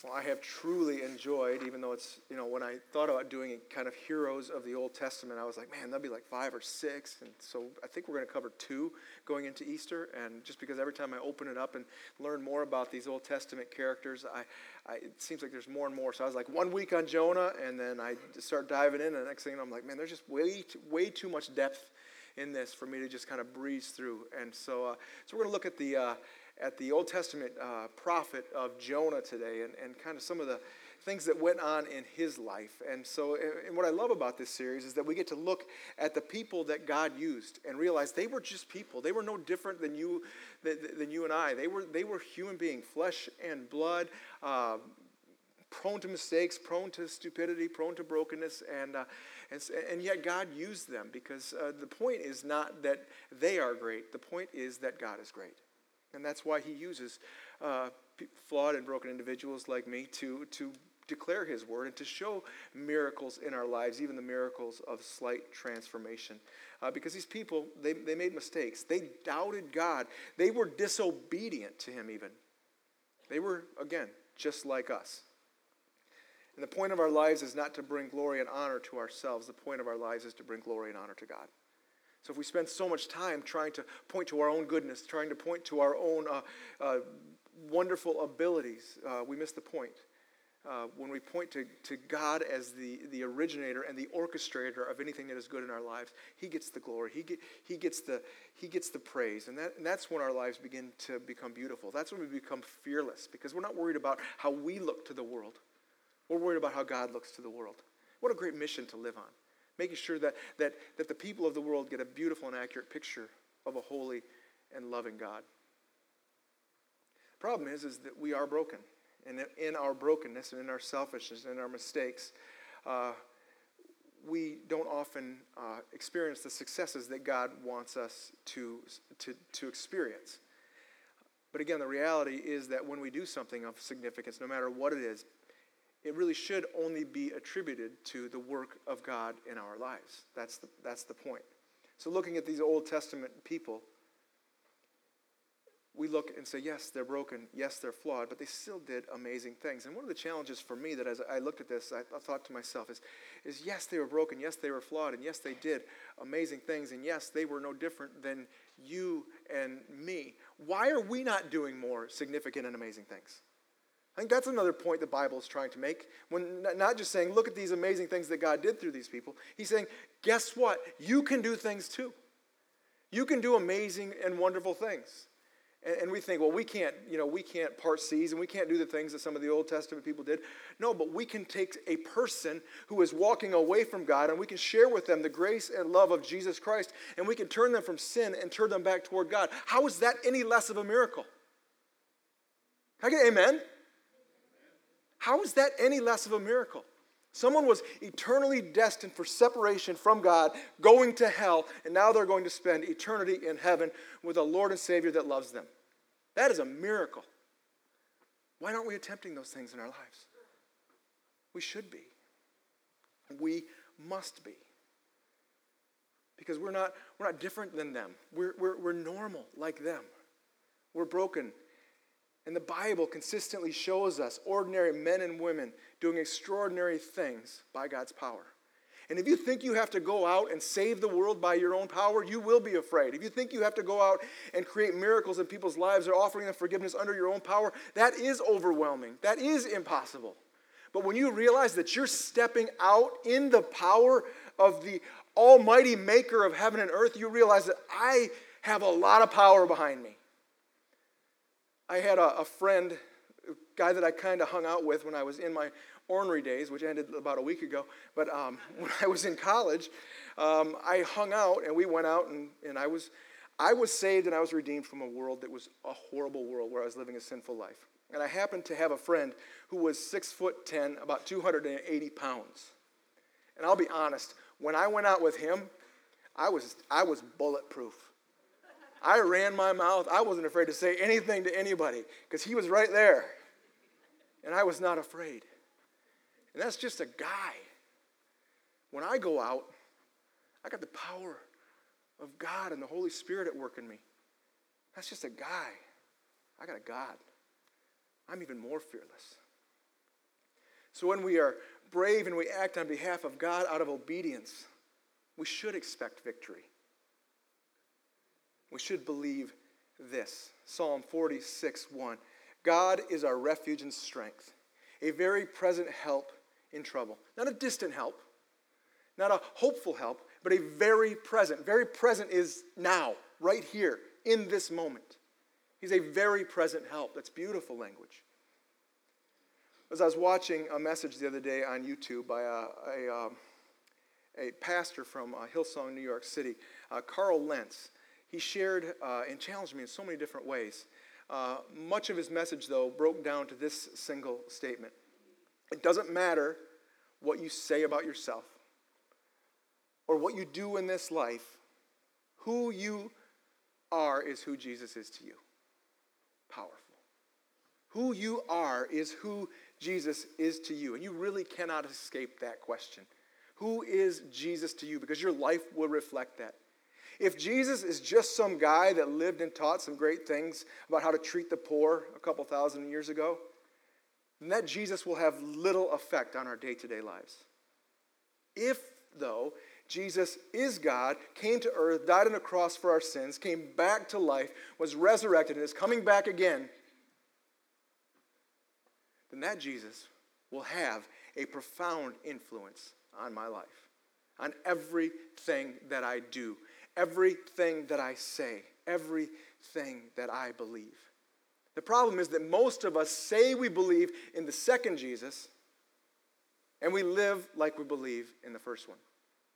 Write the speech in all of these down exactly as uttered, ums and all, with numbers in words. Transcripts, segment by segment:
Well, I have truly enjoyed, even though it's, you know, when I thought about doing kind of heroes of the Old Testament, I was like, man, that'd be like five or six. And so I think we're going to cover two going into Easter. And just because every time I open it up and learn more about these Old Testament characters, I, I it seems like there's more and more. So I was like one week on Jonah, and then I start diving in, and the next thing I'm like, man, there's just way too, way too much depth in this for me to just kind of breeze through. And so, uh, so we're going to look at the uh, at the Old Testament uh, prophet of Jonah today, and, and kind of some of the things that went on in his life. And so, and what I love about this series is that we get to look at the people that God used and realize they were just people. They were no different than you, than, than you and I. They were they were human beings, flesh and blood, uh, prone to mistakes, prone to stupidity, prone to brokenness, and uh, and, and yet God used them because uh, the point is not that they are great. The point is that God is great. And that's why he uses uh, flawed and broken individuals like me to, to declare his word and to show miracles in our lives, even the miracles of slight transformation. Uh, because these people, they, they made mistakes. They doubted God. They were disobedient to him even. They were, again, just like us. And the point of our lives is not to bring glory and honor to ourselves. The point of our lives is to bring glory and honor to God. So if we spend so much time trying to point to our own goodness, trying to point to our own uh, uh, wonderful abilities, uh, we miss the point. Uh, when we point to, to God as the, the originator and the orchestrator of anything that is good in our lives, he gets the glory. He, get, he, gets, the, he gets the praise. And, that, and that's when our lives begin to become beautiful. That's when we become fearless because we're not worried about how we look to the world. We're worried about how God looks to the world. What a great mission to live on. Making sure that, that, that the people of the world get a beautiful and accurate picture of a holy and loving God. The problem is, is that we are broken. And in our brokenness and in our selfishness and in our mistakes, uh, we don't often uh, experience the successes that God wants us to, to, to experience. But again, the reality is that when we do something of significance, no matter what it is, it really should only be attributed to the work of God in our lives. That's the, that's the point. So looking at these Old Testament people, we look and say, yes, they're broken, yes, they're flawed, but they still did amazing things. And one of the challenges for me that as I looked at this, I, I thought to myself is, is yes, they were broken, yes, they were flawed, and yes, they did amazing things, and yes, they were no different than you and me. Why are we not doing more significant and amazing things? I think that's another point the Bible is trying to make. When not just saying, look at these amazing things that God did through these people. He's saying, guess what? You can do things too. You can do amazing and wonderful things. And, and we think, well, we can't, you know, we can't part seas and we can't do the things that some of the Old Testament people did. No, but we can take a person who is walking away from God and we can share with them the grace and love of Jesus Christ, and we can turn them from sin and turn them back toward God. How is that any less of a miracle? Can I get amen? How is that any less of a miracle? Someone was eternally destined for separation from God, going to hell, and now they're going to spend eternity in heaven with a Lord and Savior that loves them. That is a miracle. Why aren't we attempting those things in our lives? We should be. We must be. Because we're not, we're not different than them. We're, we're, we're normal like them. We're broken. And the Bible consistently shows us ordinary men and women doing extraordinary things by God's power. And if you think you have to go out and save the world by your own power, you will be afraid. If you think you have to go out and create miracles in people's lives or offering them forgiveness under your own power, that is overwhelming. That is impossible. But when you realize that you're stepping out in the power of the almighty maker of heaven and earth, you realize that I have a lot of power behind me. I had a, a friend, a guy that I kind of hung out with when I was in my ornery days, which ended about a week ago. But um, when I was in college, um, I hung out and we went out and, and I was I was saved and I was redeemed from a world that was a horrible world where I was living a sinful life. And I happened to have a friend who was six foot ten, about two hundred eighty pounds. And I'll be honest, when I went out with him, I was I was bulletproof. I ran my mouth. I wasn't afraid to say anything to anybody because he was right there. And I was not afraid. And that's just a guy. When I go out, I got the power of God and the Holy Spirit at work in me. That's just a guy. I got a God. I'm even more fearless. So when we are brave and we act on behalf of God out of obedience, we should expect victory. We should believe this. Psalm forty-six, one. God is our refuge and strength, a very present help in trouble. Not a distant help, not a hopeful help, but a very present. Very present is now, right here, in this moment. He's a very present help. That's beautiful language. As I was watching a message the other day on YouTube by a, a, um, a pastor from uh, Hillsong, New York City, uh, Carl Lentz, he shared uh, and challenged me in so many different ways. Uh, much of his message, though, broke down to this single statement. It doesn't matter what you say about yourself or what you do in this life. Who you are is who Jesus is to you. Powerful. Who you are is who Jesus is to you. And you really cannot escape that question. Who is Jesus to you? Because your life will reflect that. If Jesus is just some guy that lived and taught some great things about how to treat the poor a couple thousand years ago, then that Jesus will have little effect on our day-to-day lives. If, though, Jesus is God, came to earth, died on a cross for our sins, came back to life, was resurrected, and is coming back again, then that Jesus will have a profound influence on my life, on everything that I do, everything that I say, everything that I believe. The problem is that most of us say we believe in the second Jesus, and we live like we believe in the first one.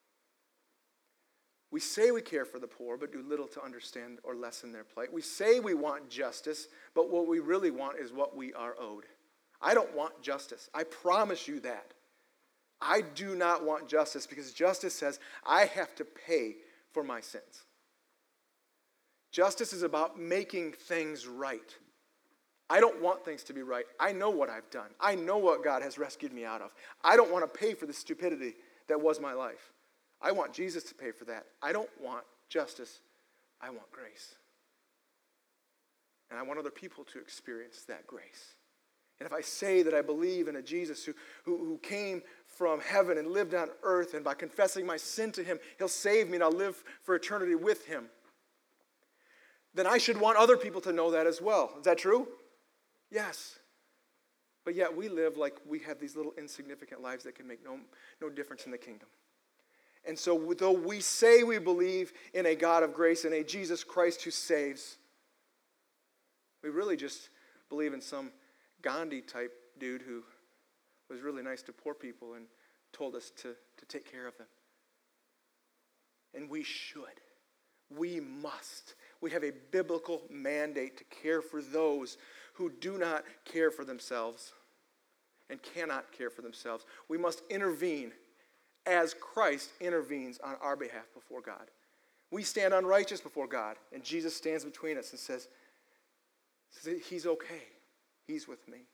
We say we care for the poor, but do little to understand or lessen their plight. We say we want justice, but what we really want is what we are owed. I don't want justice. I promise you that. I do not want justice because justice says I have to pay for my sins. Justice is about making things right. I don't want things to be right. I know what I've done. I know what God has rescued me out of. I don't want to pay for the stupidity that was my life. I want Jesus to pay for that. I don't want justice. I want grace. And I want other people to experience that grace. And if I say that I believe in a Jesus who, who, who came from heaven and lived on earth, and by confessing my sin to him, he'll save me and I'll live for eternity with him, then I should want other people to know that as well. Is that true? Yes. But yet we live like we have these little insignificant lives that can make no, no difference in the kingdom. And so though we say we believe in a God of grace and a Jesus Christ who saves, we really just believe in some Gandhi-type dude who was really nice to poor people and told us to, to take care of them. And we should. We must. We have a biblical mandate to care for those who do not care for themselves and cannot care for themselves. We must intervene as Christ intervenes on our behalf before God. We stand unrighteous before God, and Jesus stands between us and says, he's okay. He's with me.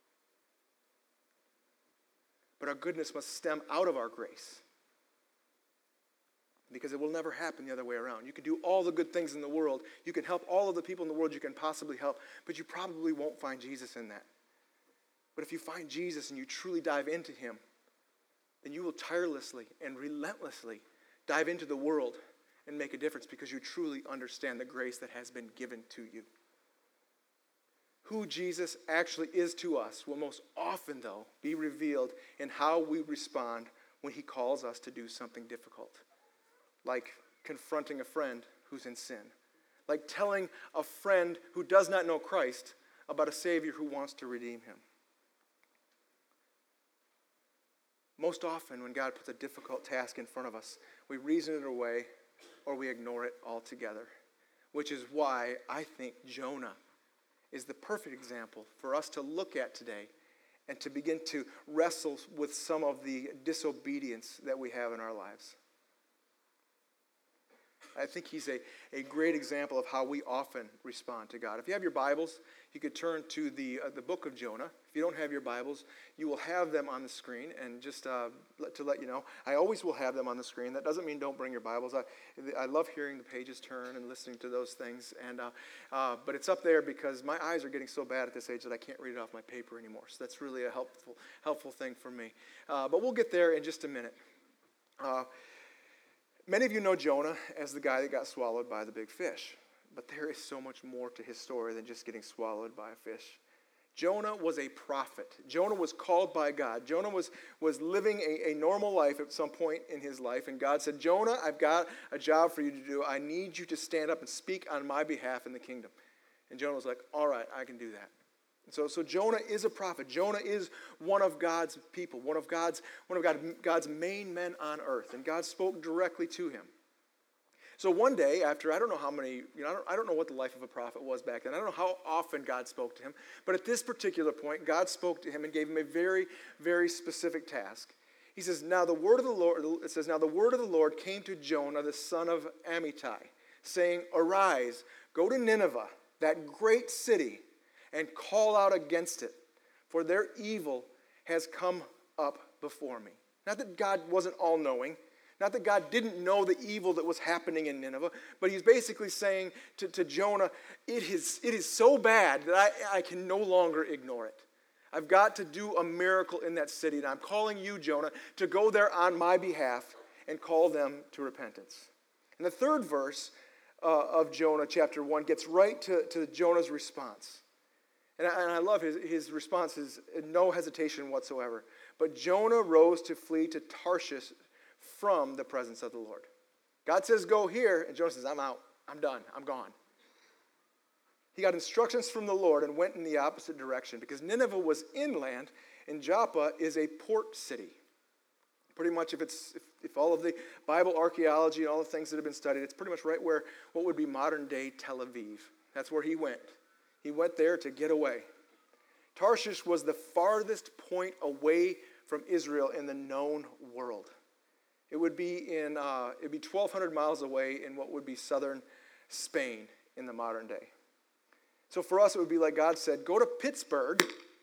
But our goodness must stem out of our grace, because it will never happen the other way around. You can do all the good things in the world. You can help all of the people in the world you can possibly help, but you probably won't find Jesus in that. But if you find Jesus and you truly dive into him, then you will tirelessly and relentlessly dive into the world and make a difference because you truly understand the grace that has been given to you. Who Jesus actually is to us will most often, though, be revealed in how we respond when he calls us to do something difficult, like confronting a friend who's in sin, like telling a friend who does not know Christ about a Savior who wants to redeem him. Most often, when God puts a difficult task in front of us, we reason it away or we ignore it altogether, which is why I think Jonah is the perfect example for us to look at today and to begin to wrestle with some of the disobedience that we have in our lives. I think he's a, a great example of how we often respond to God. If you have your Bibles, you could turn to the uh, the book of Jonah. If you don't have your Bibles, you will have them on the screen. And just uh, let, to let you know, I always will have them on the screen. That doesn't mean don't bring your Bibles. I, I love hearing the pages turn and listening to those things. And uh, uh, but it's up there because my eyes are getting so bad at this age that I can't read it off my paper anymore. So that's really a helpful helpful thing for me. Uh, but we'll get there in just a minute. Uh, Many of you know Jonah as the guy that got swallowed by the big fish. But there is so much more to his story than just getting swallowed by a fish. Jonah was a prophet. Jonah was called by God. Jonah was, was living a, a normal life at some point in his life. And God said, Jonah, I've got a job for you to do. I need you to stand up and speak on my behalf in the kingdom. And Jonah was like, all right, I can do that. So, so Jonah is a prophet. Jonah is one of God's people, one of God's one of God, God's main men on earth, and God spoke directly to him. So one day, after I don't know how many, you know, I don't, I don't know what the life of a prophet was back then. I don't know how often God spoke to him, but at this particular point, God spoke to him and gave him a very, very specific task. He says, "Now the word of the Lord," it says, "Now the word of the Lord came to Jonah, the son of Amittai, saying, 'Arise, go to Nineveh, that great city, and call out against it, for their evil has come up before me.'" Not that God wasn't all-knowing, not that God didn't know the evil that was happening in Nineveh, but he's basically saying to, to Jonah, it is, it is so bad that I, I can no longer ignore it. I've got to do a miracle in that city, and I'm calling you, Jonah, to go there on my behalf and call them to repentance. And the third verse uh, of Jonah chapter one gets right to, to Jonah's response. And I, and I love his, his response is no hesitation whatsoever. But Jonah rose to flee to Tarshish from the presence of the Lord. God says, go here, and Jonah says, I'm out. I'm done. I'm gone. He got instructions from the Lord and went in the opposite direction because Nineveh was inland and Joppa is a port city. Pretty much if it's if, if all of the Bible archaeology and all the things that have been studied, it's pretty much right where what would be modern day Tel Aviv. That's where he went. He went there to get away. Tarshish was the farthest point away from Israel in the known world. It would be in uh, it'd be twelve hundred miles away in what would be southern Spain in the modern day. So for us, it would be like God said, go to Pittsburgh,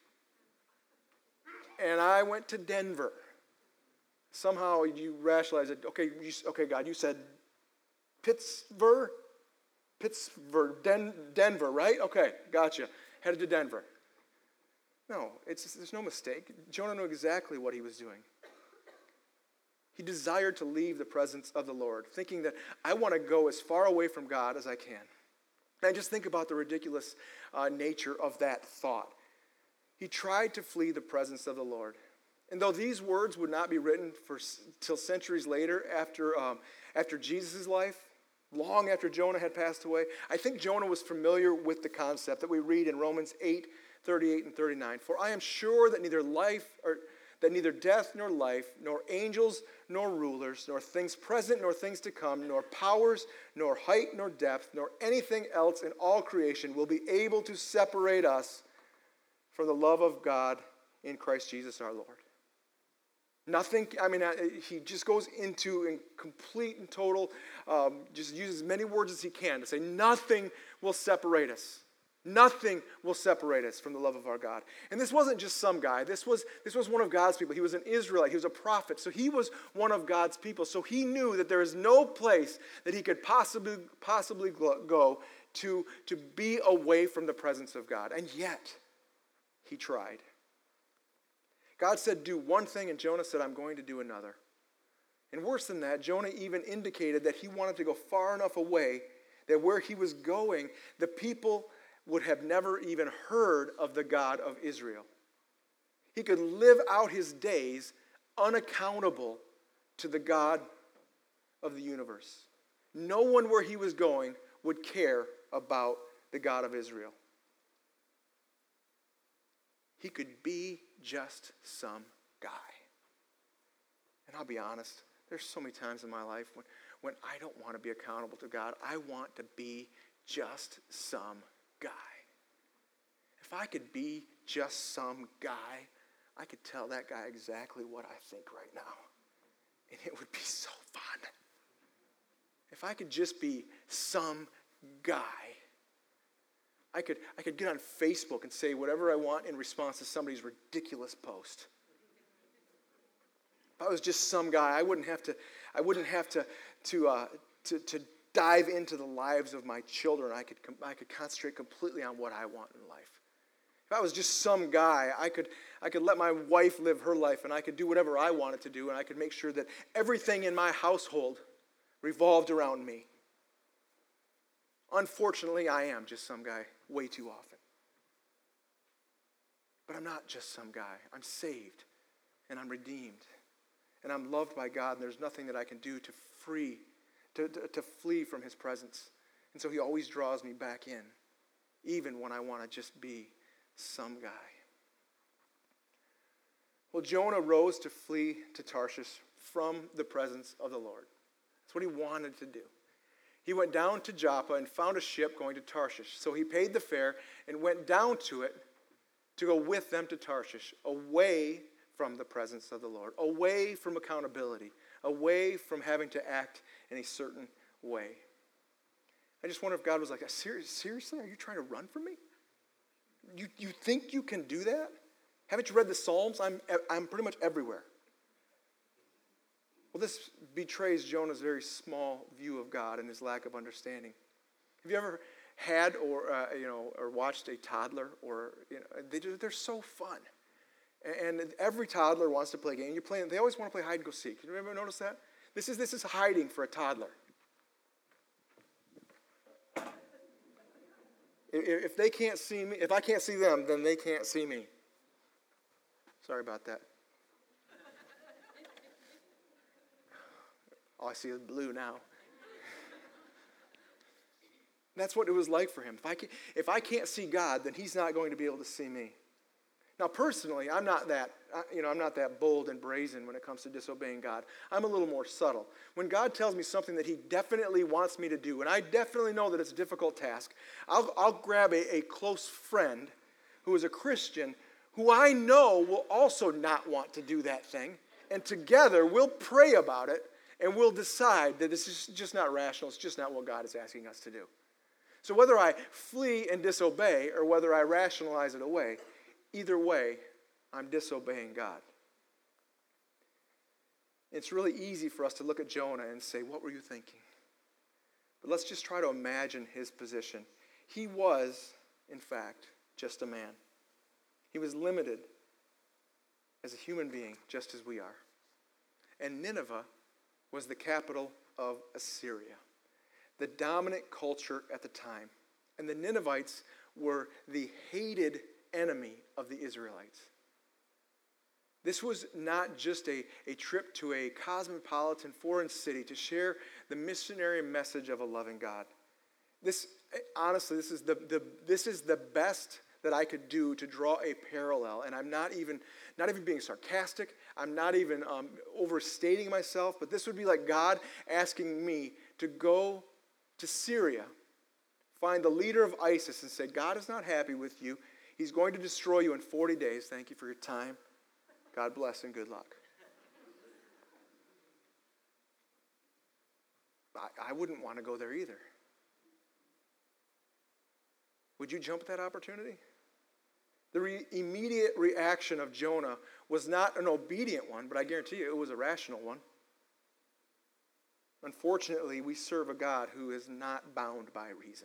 and I went to Denver. Somehow you rationalize it. Okay, you, okay, God, you said Pittsburgh? Pittsburgh, Den- Denver, right? Okay, gotcha. Headed to Denver. No, it's there's no mistake. Jonah knew exactly what he was doing. He desired to leave the presence of the Lord, thinking that I want to go as far away from God as I can. And just think about the ridiculous uh, nature of that thought. He tried to flee the presence of the Lord. And though these words would not be written for till centuries later after, um, after Jesus' life, long after Jonah had passed away, I think Jonah was familiar with the concept that we read in Romans eight, thirty-eight and thirty-nine. For I am sure that neither life or that neither death nor life, nor angels nor rulers, nor things present nor things to come, nor powers, nor height nor depth, nor anything else in all creation will be able to separate us from the love of God in Christ Jesus our Lord. Nothing, I mean, he just goes into in complete and total, um, just uses as many words as he can to say nothing will separate us. Nothing will separate us from the love of our God. And this wasn't just some guy. This was, this was one of God's people. He was an Israelite. He was a prophet. So he was one of God's people. So he knew that there is no place that he could possibly, possibly go to, to be away from the presence of God. And yet, he tried. God said, do one thing, and Jonah said, I'm going to do another. And worse than that, Jonah even indicated that he wanted to go far enough away that where he was going, the people would have never even heard of the God of Israel. He could live out his days unaccountable to the God of the universe. No one where he was going would care about the God of Israel. He could be just some guy. And I'll be honest, there's so many times in my life when, when I don't want to be accountable to God. I want to be just some guy. If I could be just some guy, I could tell that guy exactly what I think right now. And it would be so fun. if I could just be some guy, I could, I could get on Facebook and say whatever I want in response to somebody's ridiculous post. If I was just some guy, I wouldn't have to, I wouldn't have to, to, uh, to, to dive into the lives of my children. I could, I could concentrate completely on what I want in life. If I was just some guy, I could, I could let my wife live her life, and I could do whatever I wanted to do, and I could make sure that everything in my household revolved around me. Unfortunately, I am just some guy way too often. But I'm not just some guy. I'm saved, and I'm redeemed, and I'm loved by God, and there's nothing that I can do to free, to, to, to flee from his presence. And so he always draws me back in, even when I want to just be some guy. Well, Jonah rose to flee to Tarshish from the presence of the Lord. That's what he wanted to do. He went down to Joppa and found a ship going to Tarshish. So he paid the fare and went down to it to go with them to Tarshish, away from the presence of the Lord, away from accountability, away from having to act in a certain way. I just wonder if God was like, seriously, are you trying to run from me? You, you think you can do that? Haven't you read the Psalms? I'm, I'm pretty much everywhere. Well, this betrays Jonah's very small view of God and his lack of understanding. Have you ever had or uh, you know or watched a toddler? Or you know, they do, they're so fun, and every toddler wants to play a game. You're playing. They always want to play hide and go seek. You ever notice that? This is this is hiding for a toddler. If they can't see me, if I can't see them, then they can't see me. Sorry about that. All I see is blue now. That's what it was like for him. If I can't, if I can't see God, then he's not going to be able to see me. Now, personally, I'm not that, you know, I'm not that bold and brazen when it comes to disobeying God. I'm a little more subtle. When God tells me something that he definitely wants me to do, and I definitely know that it's a difficult task, I'll, I'll grab a, a close friend who is a Christian who I know will also not want to do that thing, and together we'll pray about it, and we'll decide that this is just not rational, it's just not what God is asking us to do. So whether I flee and disobey, or whether I rationalize it away, either way, I'm disobeying God. It's really easy for us to look at Jonah and say, what were you thinking? But let's just try to imagine his position. He was, in fact, just a man. He was limited as a human being, just as we are. And Nineveh was the capital of Assyria, the dominant culture at the time. And the Ninevites were the hated enemy of the Israelites. This was not just a, a trip to a cosmopolitan foreign city to share the missionary message of a loving God. This, honestly, this is the, the this is the best that I could do to draw a parallel, and I'm not even not even being sarcastic. I'm not even um, overstating myself. But this would be like God asking me to go to Syria, find the leader of ISIS, and say, God is not happy with you. He's going to destroy you in forty days. Thank you for your time. God bless and good luck. I, I wouldn't want to go there either. Would you jump at that opportunity? The re- immediate reaction of Jonah was not an obedient one, but I guarantee you it was a rational one. Unfortunately, we serve a God who is not bound by reason.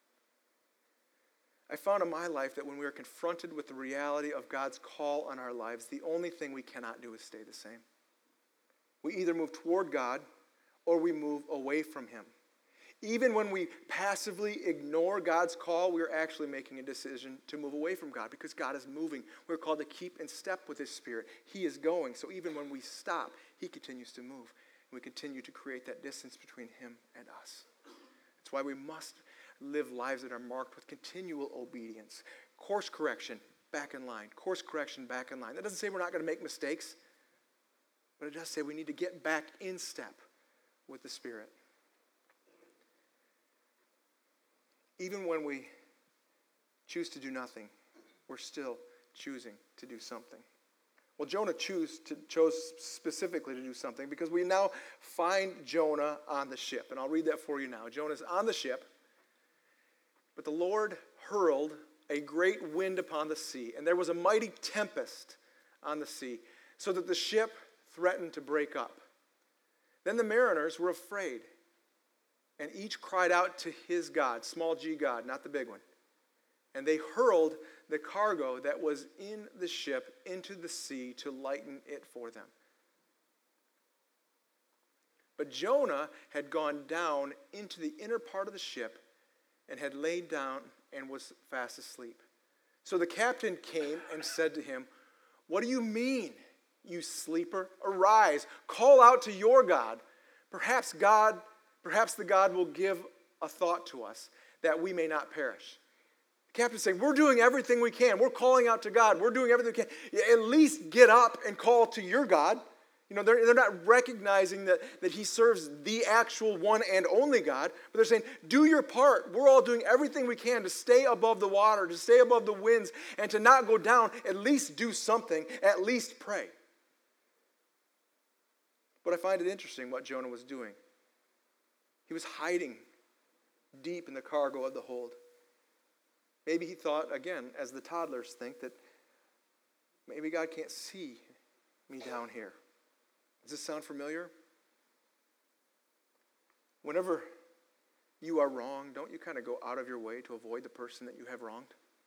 I found in my life that when we are confronted with the reality of God's call on our lives, the only thing we cannot do is stay the same. We either move toward God or we move away from him. Even when we passively ignore God's call, we're actually making a decision to move away from God because God is moving. We're called to keep in step with his Spirit. He is going. So even when we stop, he continues to move. And we continue to create that distance between him and us. That's why we must live lives that are marked with continual obedience. Course correction, back in line. Course correction, back in line. That doesn't say we're not going to make mistakes, but it does say we need to get back in step with the Spirit. Even when we choose to do nothing, we're still choosing to do something. Well, Jonah choose to, chose specifically to do something because we now find Jonah on the ship. And I'll read that for you now. Jonah's on the ship, but the Lord hurled a great wind upon the sea, and there was a mighty tempest on the sea, so that the ship threatened to break up. Then the mariners were afraid, and each cried out to his God, small g God, not the big one. And they hurled the cargo that was in the ship into the sea to lighten it for them. But Jonah had gone down into the inner part of the ship and had laid down and was fast asleep. So the captain came and said to him, "What do you mean, you sleeper? Arise, call out to your God. Perhaps God, perhaps the God will give a thought to us that we may not perish." The captain's saying, we're doing everything we can. We're calling out to God. We're doing everything we can. At least get up and call to your God. You know, they're, they're not recognizing that, that he serves the actual one and only God, but they're saying, do your part. We're all doing everything we can to stay above the water, to stay above the winds, and to not go down. At least do something. At least pray. But I find it interesting what Jonah was doing. He was hiding deep in the cargo of the hold. Maybe he thought, again, as the toddlers think, that maybe God can't see me down here. Does this sound familiar? Whenever you are wrong, don't you kind of go out of your way to avoid the person that you have wronged?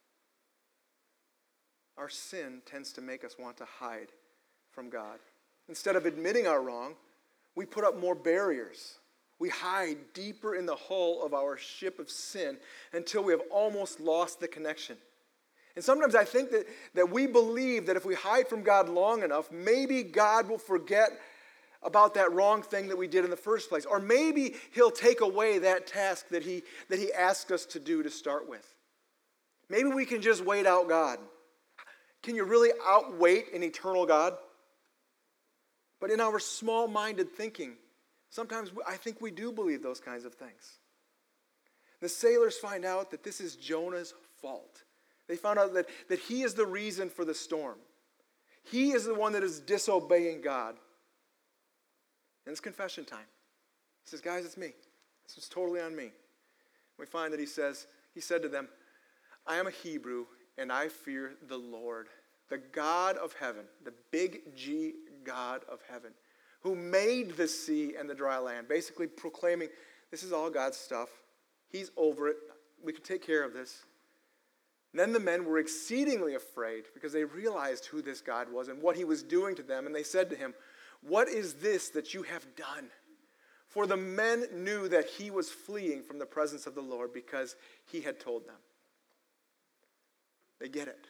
Our sin tends to make us want to hide from God. Instead of admitting our wrong, we put up more barriers. We hide deeper in the hull of our ship of sin until we have almost lost the connection. And sometimes I think that, that we believe that if we hide from God long enough, maybe God will forget about that wrong thing that we did in the first place. Or maybe he'll take away that task that he, that he asked us to do to start with. Maybe we can just wait out God. Can you really outwait an eternal God? But in our small-minded thinking, sometimes I think we do believe those kinds of things. The sailors find out that this is Jonah's fault. They found out that, that he is the reason for the storm. He is the one that is disobeying God. And it's confession time. He says, guys, it's me. This was totally on me. We find that he says, he said to them, I am a Hebrew and I fear the Lord, the God of heaven, the big G God of heaven, who made the sea and the dry land, basically proclaiming, this is all God's stuff. He's over it. We can take care of this. Then the men were exceedingly afraid because they realized who this God was and what he was doing to them. And they said to him, what is this that you have done? For the men knew that he was fleeing from the presence of the Lord because he had told them. They get it.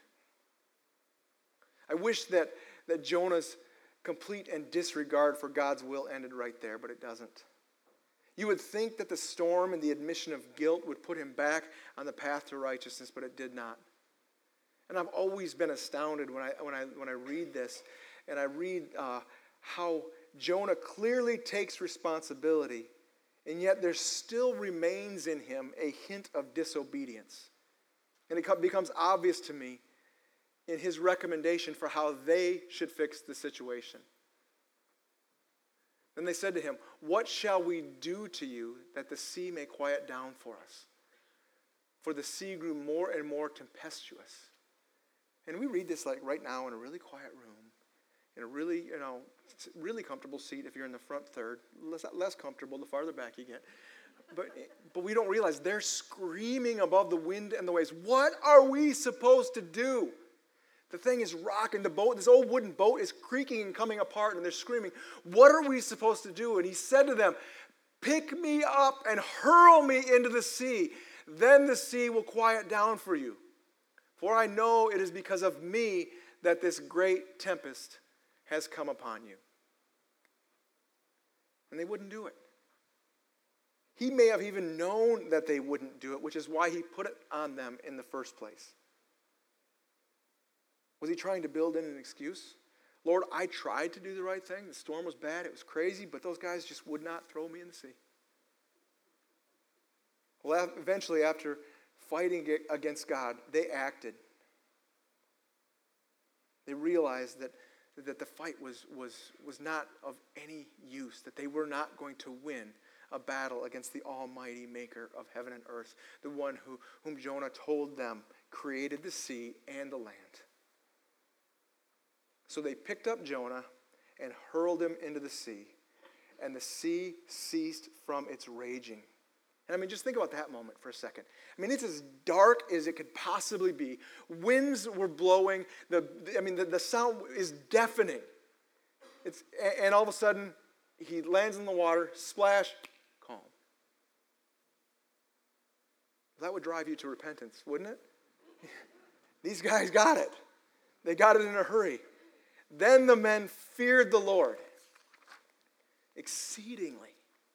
I wish that, that Jonah's complete and disregard for God's will ended right there, but it doesn't. You would think that the storm and the admission of guilt would put him back on the path to righteousness, but it did not. And I've always been astounded when I when I when I read this, and I read uh, how Jonah clearly takes responsibility, and yet there still remains in him a hint of disobedience, and it becomes obvious to me in his recommendation for how they should fix the situation. Then they said to him, what shall we do to you that the sea may quiet down for us? For the sea grew more and more tempestuous. And we read this like right now in a really quiet room, in a really, you know, really comfortable seat if you're in the front third, less, less comfortable the farther back you get. But, but we don't realize they're screaming above the wind and the waves. What are we supposed to do? The thing is rocking. The boat, this old wooden boat is creaking and coming apart, and they're screaming, what are we supposed to do? And he said to them, pick me up and hurl me into the sea. Then the sea will quiet down for you. For I know it is because of me that this great tempest has come upon you. And they wouldn't do it. He may have even known that they wouldn't do it, which is why he put it on them in the first place. Was he trying to build in an excuse? Lord, I tried to do the right thing. The storm was bad. It was crazy, but those guys just would not throw me in the sea. Well, eventually, after fighting against God, they acted. They realized that that the fight was, was, was not of any use, that they were not going to win a battle against the almighty maker of heaven and earth, the one who, whom Jonah told them created the sea and the land. So they picked up Jonah and hurled him into the sea, and the sea ceased from its raging. And I mean, just think about that moment for a second. I mean, it's as dark as it could possibly be. Winds were blowing. The, I mean, the, the sound is deafening. It's, and all of a sudden, he lands in the water, splash, calm. That would drive you to repentance, wouldn't it? These guys got it. They got it in a hurry. Then the men feared the Lord exceedingly.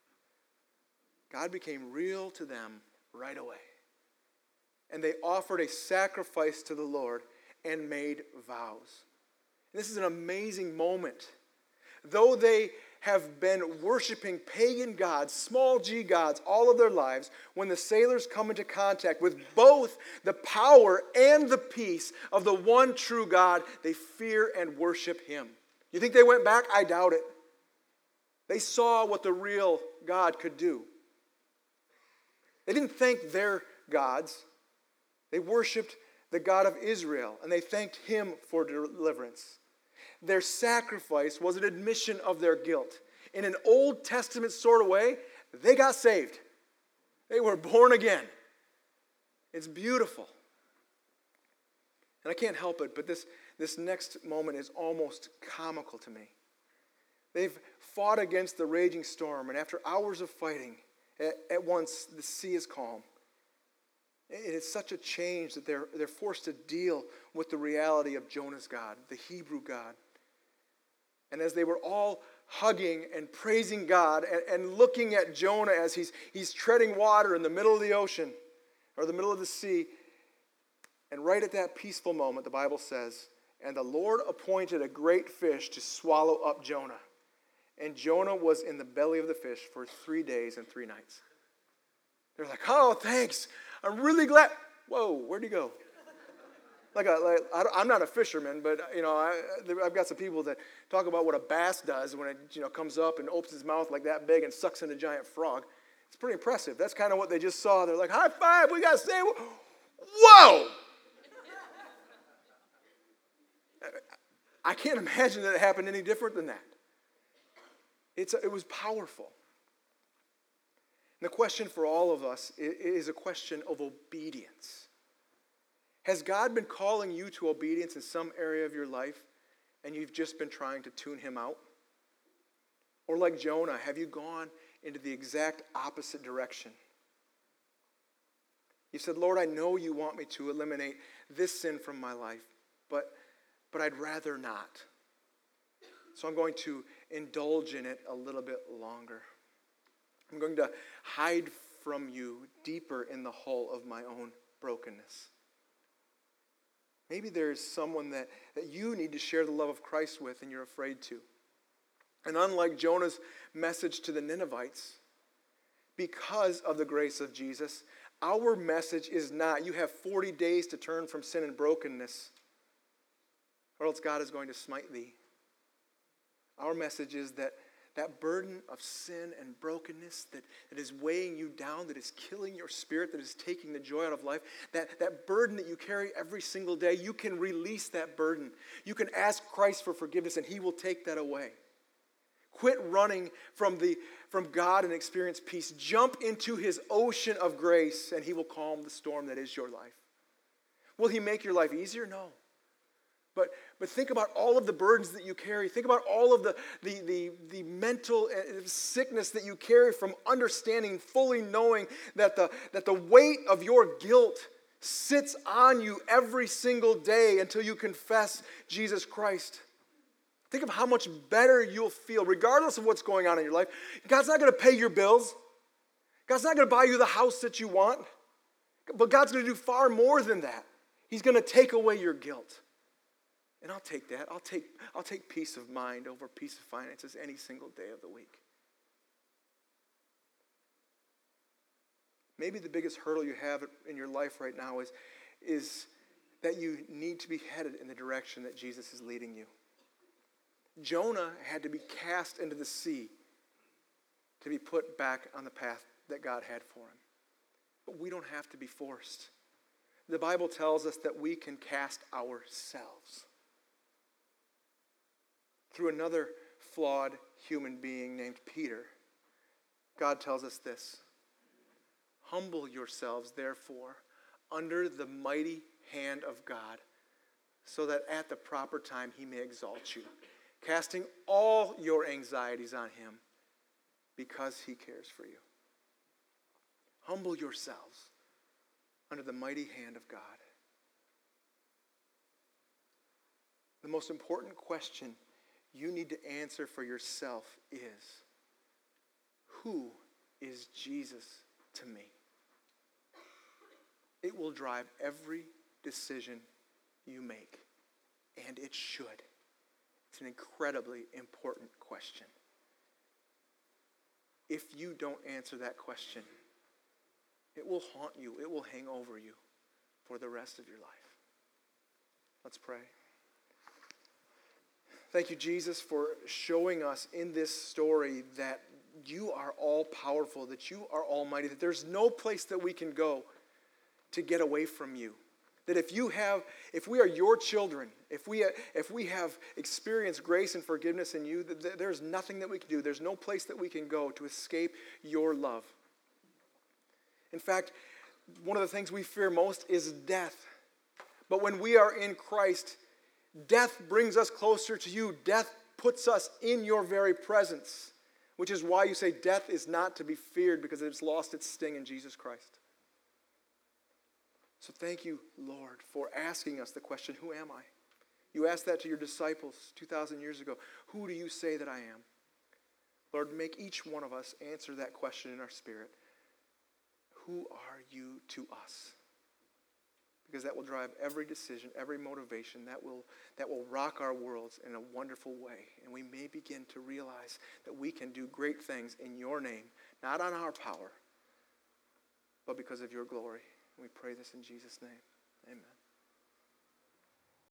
God became real to them right away. And they offered a sacrifice to the Lord and made vows. This is an amazing moment. Though they have been worshiping pagan gods, small g gods, all of their lives, when the sailors come into contact with both the power and the peace of the one true God, they fear and worship him. You think they went back? I doubt it. They saw what the real God could do. They didn't thank their gods. They worshiped the God of Israel, and they thanked him for deliverance. Their sacrifice was an admission of their guilt. In an Old Testament sort of way, they got saved. They were born again. It's beautiful. And I can't help it, but this, this next moment is almost comical to me. They've fought against the raging storm, and after hours of fighting, at, at once the sea is calm. It is such a change that they're, they're forced to deal with the reality of Jonah's God, the Hebrew God. And as they were all hugging and praising God and, and looking at Jonah as he's, he's treading water in the middle of the ocean or the middle of the sea, and right at that peaceful moment, the Bible says, and the Lord appointed a great fish to swallow up Jonah. And Jonah was in the belly of the fish for three days and three nights. They're like, oh, thanks. I'm really glad. Whoa, where'd he go? Like, a, like I'm not a fisherman, but you know, I, I've got some people that talk about what a bass does when it you know comes up and opens its mouth like that big and sucks in a giant frog. It's pretty impressive. That's kind of what they just saw. They're like, high five, we got to say, whoa! I can't imagine that it happened any different than that. It's, it was powerful. And the question for all of us is a question of obedience. Has God been calling you to obedience in some area of your life and you've just been trying to tune him out? Or like Jonah, have you gone into the exact opposite direction? You said, Lord, I know you want me to eliminate this sin from my life, but, but I'd rather not. So I'm going to indulge in it a little bit longer. I'm going to hide from you deeper in the hole of my own brokenness. Maybe there's someone that, that you need to share the love of Christ with and you're afraid to. And unlike Jonah's message to the Ninevites, because of the grace of Jesus, our message is not, you have forty days to turn from sin and brokenness, or else God is going to smite thee. Our message is that that burden of sin and brokenness that, that is weighing you down, that is killing your spirit, that is taking the joy out of life, that, that burden that you carry every single day, you can release that burden. You can ask Christ for forgiveness and he will take that away. Quit running from, the, from God and experience peace. Jump into his ocean of grace and he will calm the storm that is your life. Will he make your life easier? No. But, but think about all of the burdens that you carry. Think about all of the, the, the, the mental sickness that you carry from understanding, fully knowing that the, that the weight of your guilt sits on you every single day until you confess Jesus Christ. Think of how much better you'll feel, regardless of what's going on in your life. God's not going to pay your bills. God's not going to buy you the house that you want. But God's going to do far more than that. He's going to take away your guilt. And I'll take that. I'll take, I'll take peace of mind over peace of finances any single day of the week. Maybe the biggest hurdle you have in your life right now is, is that you need to be headed in the direction that Jesus is leading you. Jonah had to be cast into the sea to be put back on the path that God had for him. But we don't have to be forced. The Bible tells us that we can cast ourselves. Through another flawed human being named Peter, God tells us this: humble yourselves, therefore, under the mighty hand of God, so that at the proper time he may exalt you, casting all your anxieties on him, because he cares for you. Humble yourselves under the mighty hand of God. The most important question you need to answer for yourself is, who is Jesus to me? It will drive every decision you make, and it should. It's an incredibly important question. If you don't answer that question, it will haunt you. It will hang over you for the rest of your life. Let's pray. Thank you, Jesus, for showing us in this story that you are all powerful, that you are almighty, that there's no place that we can go to get away from you. That if you have, if we are your children, if we if we have experienced grace and forgiveness in you, that there's nothing that we can do. There's no place that we can go to escape your love. In fact, one of the things we fear most is death. But when we are in Christ, death brings us closer to you. Death puts us in your very presence, which is why you say death is not to be feared, because it's lost its sting in Jesus Christ. So thank you, Lord, for asking us the question, who am I? You asked that to your disciples two thousand years ago. Who do you say that I am? Lord, make each one of us answer that question in our spirit. Who are you to us? Because that will drive every decision, every motivation. That will, that will rock our worlds in a wonderful way. And we may begin to realize that we can do great things in your name, not on our power, but because of your glory. We pray this in Jesus' name. Amen.